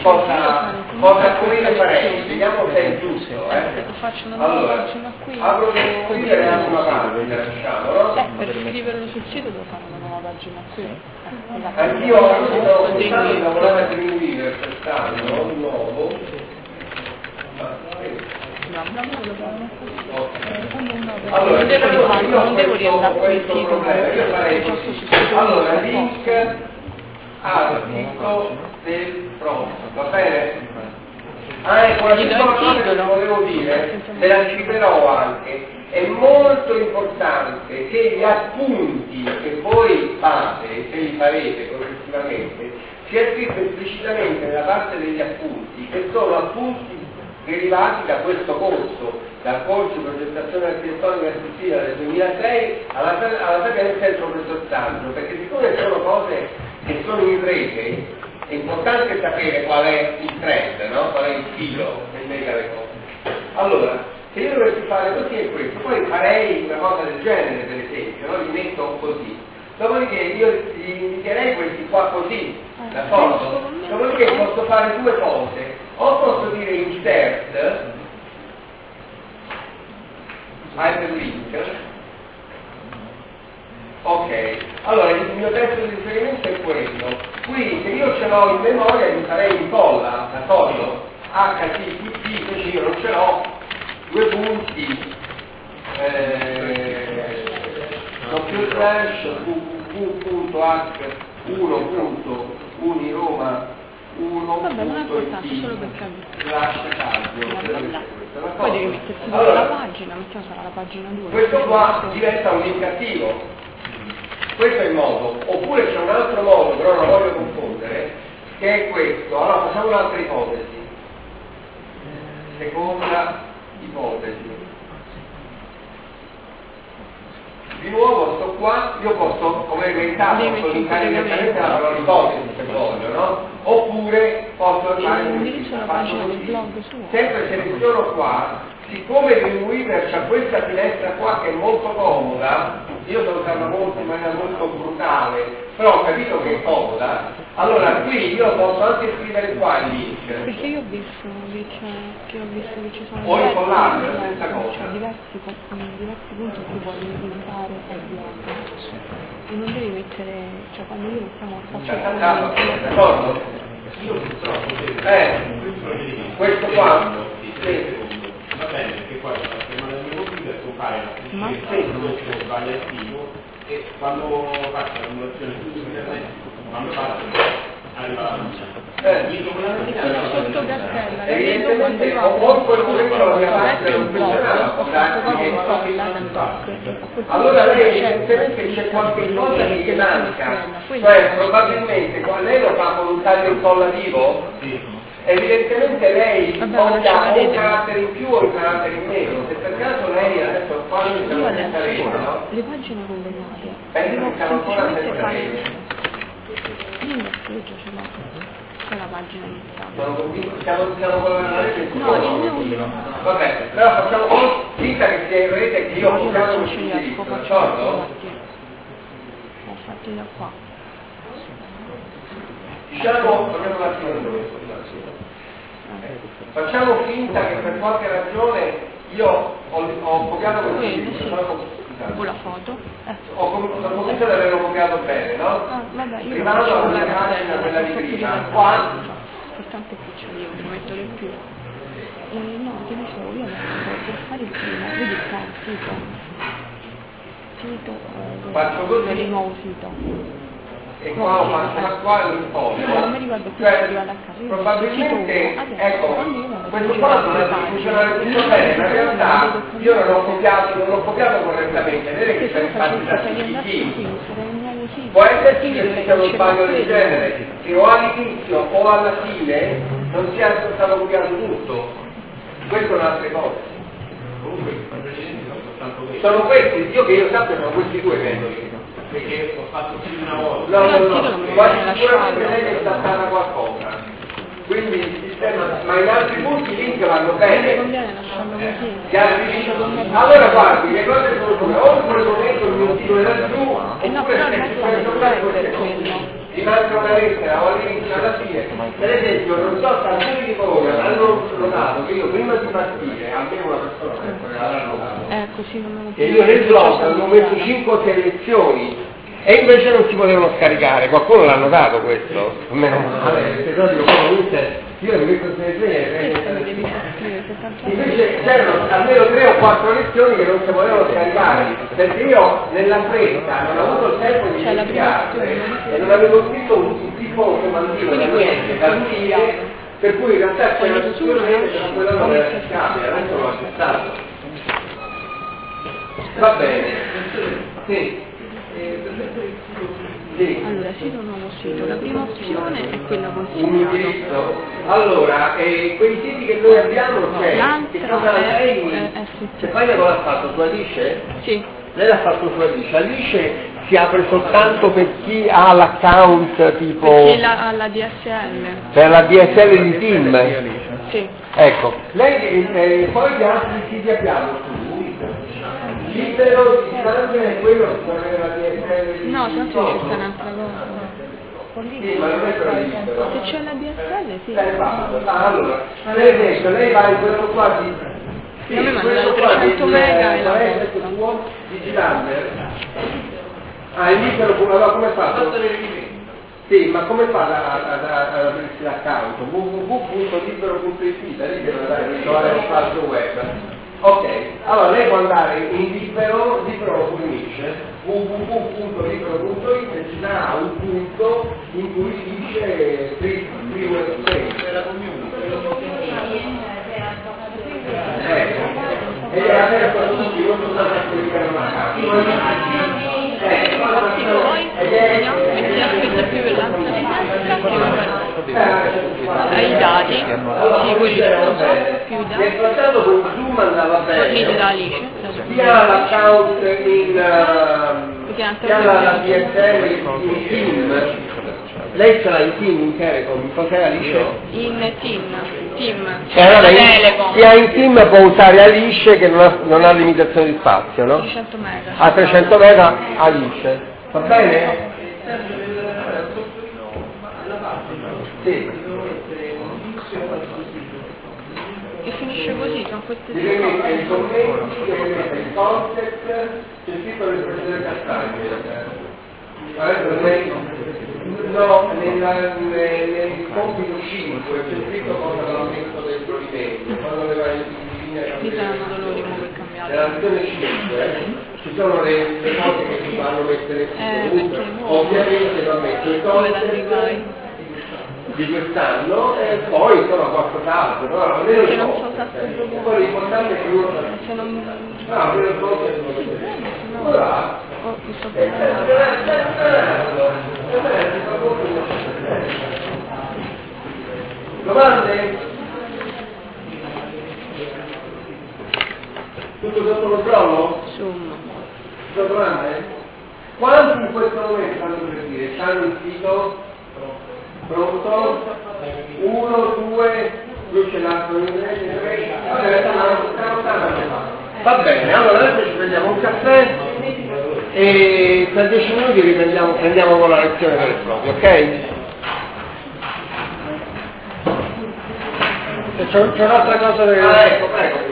S1: come farei, vediamo se è giusto. Allora, apro il Twitter e apro una pagina, diciamo, no?
S3: Per scriverlo sul sito devo fare una nuova nuova pagina qui.
S1: Anch'io ho pensato di lavorare a Dreamweaver quest'anno, un nuovo. Allora,
S3: non devo riandare sul sito,
S1: allora, link al sito del prof, va bene? Ecco, la piccola cosa che volevo dire, ve la citerò anche, è molto importante che gli appunti che voi fate, se li farete progressivamente, sia scritto esplicitamente nella parte degli appunti, che sono appunti derivati da questo corso, dal corso di progettazione architettonica assistita del 2006 alla Sapienza del professor Sandro, perché siccome sono cose che sono in rete, è importante sapere qual è il trend, no? Qual è il filo che lega le cose. Allora, se io dovessi fare così è questo, poi farei una cosa del genere, per esempio, no? Li metto così. Dopodiché io gli indicherei questi qua così, d'accordo? Dopodiché posso fare due cose. O posso dire insert, hyperlink. Ok, allora il mio testo di riferimento è quello. Qui se io ce l'ho in memoria mi farei incolla, d'accordo? HTTP, invece io non ce l'ho, due punti,
S3: www.roma1.1.roma1.it/calcio. Poi devi mettersi allora, la pagina, mettiamo sarà la pagina 2.
S1: Questo qua diventa un link attivo. Questo è il modo, oppure c'è un altro modo, però non voglio confondere, che è questo. Allora facciamo un'altra ipotesi. Seconda ipotesi. Di nuovo sto qua, io posso, come verità, posso linkare direttamente la parola ipotesi se voglio, no? Oppure posso fare sempre seleziono qua, siccome Dreamweaver c'ha questa finestra qua che è molto comoda, io sono usata molto in maniera molto brutale, però ho capito che è comoda, allora qui io posso anche scrivere qua il link.
S3: Perché io ho visto che ci sono diversi punti che puoi linkare al blog. E non devi mettere, cioè quando io faccio
S1: d'accordo? Questo qua? Sì.
S5: Va bene, perché poi la schermata del mio computer compare la questo sbagliativo e quando faccio la simulazione su internet, quando faccio arriva la
S3: sotto cartella,
S1: evidentemente o quel momento la mia parte non funzionava, allora lei evidentemente c'è qualche cosa che gli manca, cioè probabilmente lei lo fa con un taglio incollativo? Sì. Evidentemente lei ha un carattere in più o un carattere in meno, se per caso lei adesso qua noi siamo senza rete, no?
S3: Le pagine collegate
S1: devo semplicemente fare
S3: l'index io già ce l'ho, c'è la pagina iniziale.
S1: Siamo con la rete?
S3: No, il mio
S1: vabbè, però facciamo finta che sia in rete che io ho copiato questo indirizzo, d'accordo?
S3: Ho fatto da qua.
S1: Diciamo, facciamo finta che per qualche ragione io ho copiato questo indirizzo,
S3: con la foto.
S1: Ho convinto di averlo copiato bene, no?
S3: Vabbè, io
S1: rimando alla mia pagina, quella di prima, qua.
S3: Soltanto qui io ci metto di più. No, che ne so, io per fare il primo, vedi qua il sito,
S1: faccio così,
S3: il nuovo sito.
S1: E qua ho fatto qua l'infoglio,
S3: non mi ricordo più arrivare a casa.
S1: Probabilmente, ecco, questo qua dovrebbe funzionare tutto bene, ma in realtà io non l'ho copiato correttamente, vedete che sono fatti da CTT. Può esserci che ci sia uno sbaglio del genere, che o all'inizio o alla fine non sia stato copiato tutto. Questo è un'altra cosa.
S5: Comunque i precedenti sono soltanto questi.
S1: Sono questi, io che io sappia sono questi due metodi.
S5: Perché ho fatto più di una volta.
S1: No, quasi sicuramente lei è saltata qualcosa. Quindi il sistema, ma in altri punti i link vanno bene. Allora guardi, le cose sono due, o il momento il mio titolo era giù, oppure se ci penso bene ti manca una lettera o all'inizio alla fine. Per esempio, non so se alcuni di voi hanno notato che io prima di partire, almeno una persona avrà notato, che io nel blog avevo messo 5 selezioni
S6: e invece non si potevano scaricare. Qualcuno l'ha notato questo? Meno male, se no dico io mi metto invece c'erano almeno 3 o 4 lezioni che non si potevano scaricare, perché io nella fretta non ho avuto il tempo di verificare e non avevo scritto un tipo comandino da dire, per cui in realtà c'era sicuramente da quella non era scaricabile, adesso l'ho accettato. Va bene. Sì. Sì.
S3: Allora, sito nuovo sito, la prima opzione è quella
S6: Un
S3: consigliata.
S6: indirizzo. Allora, quei siti che noi abbiamo c'è, che cosa lei, Stefania cosa l'ha fatto su Alice?
S3: Sì.
S6: Lei l'ha fatto su Alice. Alice si apre soltanto per chi ha l'account tipo...
S3: Per chi ha la DSL.
S6: Per la DSL di Team?
S3: Sì.
S6: Ecco, lei poi gli altri siti abbiamo su Libero, Distante, quello che aveva la DSL.
S3: No, se no si cerca un'altra cosa.
S6: Sì, ma non è per Libero.
S3: Se c'è la DSL, sì.
S6: Allora, lei va in quello qua di...
S3: A me mandano 300 mega e la posta.
S6: Digitale. Il Libero, allora come fa? Sì, ma come fa ad aprirsi l'account? www.libero.it, lì deve andare a trovare un falso web. Ok, allora lei può andare in Libero lo fornisce, www.libero.it e ci darà un punto in cui dice free web space. E è aperto a tutti, non soltanto a quelli che hanno una casa.
S3: Metti la scritta più veloce di destra, ai dati, sì, quelli più dati, forniti da Alice,
S6: chi ha l'account chi ha la DSL in Team, lei ce l'ha in Team, in Telecom, cos'è Alice?
S3: In Team,
S6: Telecom. Chi ha in Team può usare Alice che non ha limitazione di spazio, no?
S3: 300 mega.
S6: A 300 mega Alice, va bene? Sì.
S3: E finisce così, sono queste
S6: Deve
S3: due
S6: mettere i
S3: cose.
S6: commenti, deve mettere il concept, c'è scritto nel precedente castagno. Adesso lei, no, nel compito 5 c'è scritto cosa dell'aumento del provvedimento, quando le varie
S3: Mi saranno dolori per cambiare.
S6: nella lezione 5 ci sono le cose che si fanno mettere ovviamente non metto il concept di quest'anno e poi insomma qualcos'altro, però almeno
S3: se non so proprio.
S6: poi l'importante è che uno
S3: Se non...
S6: almeno il concept non lo
S3: No. Oh, mi sto parlando.
S6: Domande? Tutto sotto controllo?
S3: Insomma.
S6: Sono domande? Quanti in questo momento, tanto per dire, stanno in sito? Pronto? 1, 2, luce l'altro, 3, va bene, allora adesso ci prendiamo un caffè e tra 10 minuti prendiamo con la lezione vera e propria, ok? C'è un'altra cosa da... ecco, prego.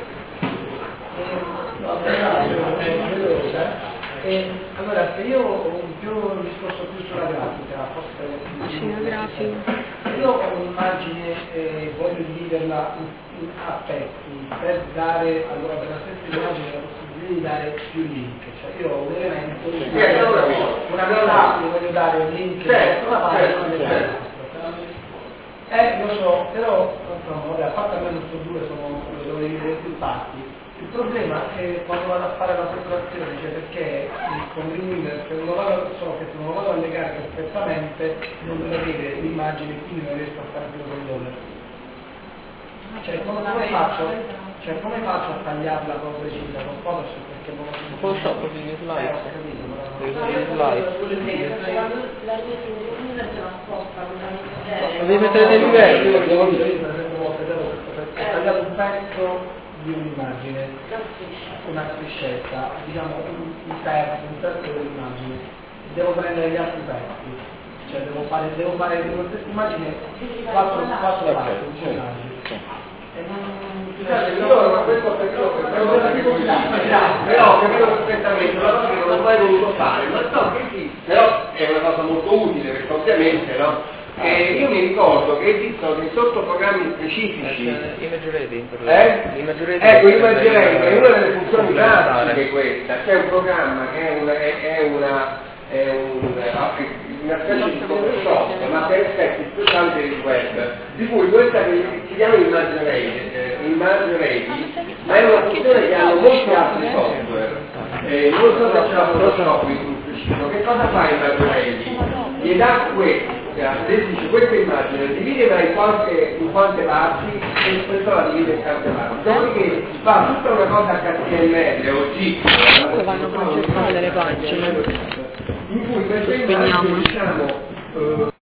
S2: Allora, se io ho un discorso più sulla grafica, forse...
S3: Sì, la grafica.
S2: Io ho un'immagine e voglio dividerla in aspetti per dare, allora per la stessa immagine la possibilità di dare più link, cioè io ho un elemento, una cosa, voglio dare un link da una parte lo so, però insomma, a parte almeno questi due devo dividere in più parti. Il problema è che quando vado a fare la separazione, cioè perché con Greenwheeler se non lo vado a legare perfettamente non me vede l'immagine e quindi non riesco a fare più con l'olio. Cioè come faccio a tagliarla con precisa con Photoshop perché non
S7: Photoshop così in slide. Devi mettere dei livelli,
S2: ho tagliato un pezzo di un'immagine, una striscetta, diciamo un pezzo dell'immagine, devo prendere gli altri pezzi, cioè devo fare di questa immagine 4 parti,
S6: Io questo perché però capito perfettamente una cosa che non ho mai voluto fare, ma so che sì, però è una cosa molto utile perché ovviamente no? Io mi ricordo che esistono dei sottoprogrammi specifici.
S7: Imagine
S6: Ecco, immaginerei che una delle funzioni pratiche questa, c'è un programma che è una specie di Photoshop, ma per effetti speciali per il web, di cui questa che si chiama Imagine ma è una funzione che hanno molti altri software. Non so se c'è la Photoshop in specifico. Che cosa fa Imagine? Gli dà questo. Dice questa immagine dividila in quante parti e questo la divide in tante parti, dopodiché fa tutta una cosa HTML o JIT
S3: Comunque vanno progettate le pagine
S6: in cui queste immagini diciamo